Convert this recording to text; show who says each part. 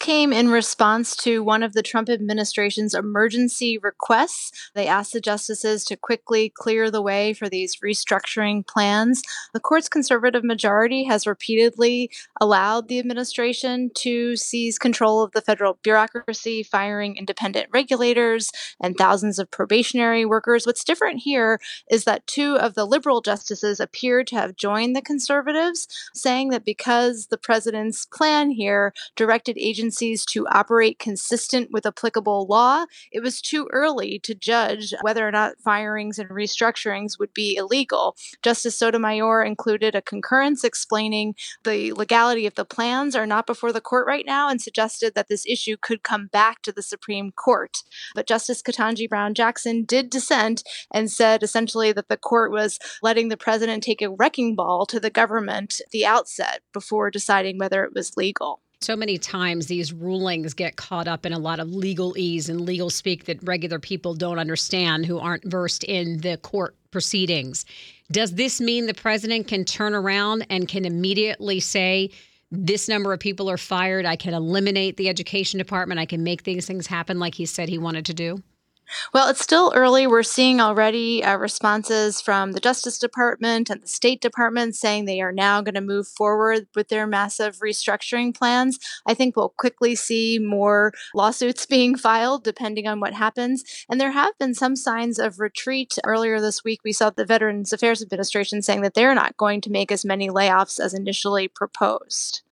Speaker 1: came in response to one of the Trump administration's emergency requests. They asked the justices to quickly clear the way for these restructuring plans. The court's conservative majority has repeatedly allowed the administration to seize control of the federal bureaucracy, firing independent regulators and thousands of probationary workers. What's different here is that two of the liberal justices appear to have joined the conservatives, saying that because the president's plan here directed agencies to operate consistent with applicable law, it was too early to judge whether or not firings and restructurings would be illegal. Justice Sotomayor included a concurrence explaining the legality of the plans are not before the court right now and suggested that this issue could come back to the Supreme Court. But Justice Ketanji Brown Jackson did dissent and said essentially that the court was letting the president take a wrecking ball to the government at the outset before deciding whether it was legal.
Speaker 2: So many times these rulings get caught up in a lot of legalese and legal speak that regular people don't understand who aren't versed in the court proceedings. Does this mean the president can turn around and can immediately say, this number of people are fired, I can eliminate the education department, I can make these things happen like he said he wanted to do?
Speaker 1: Well, it's still early. We're seeing already responses from the Justice Department and the State Department saying they are now going to move forward with their massive restructuring plans. I think we'll quickly see more lawsuits being filed depending on what happens. And there have been some signs of retreat. Earlier this week, we saw the Veterans Affairs Administration saying that they're not going to make as many layoffs as initially proposed.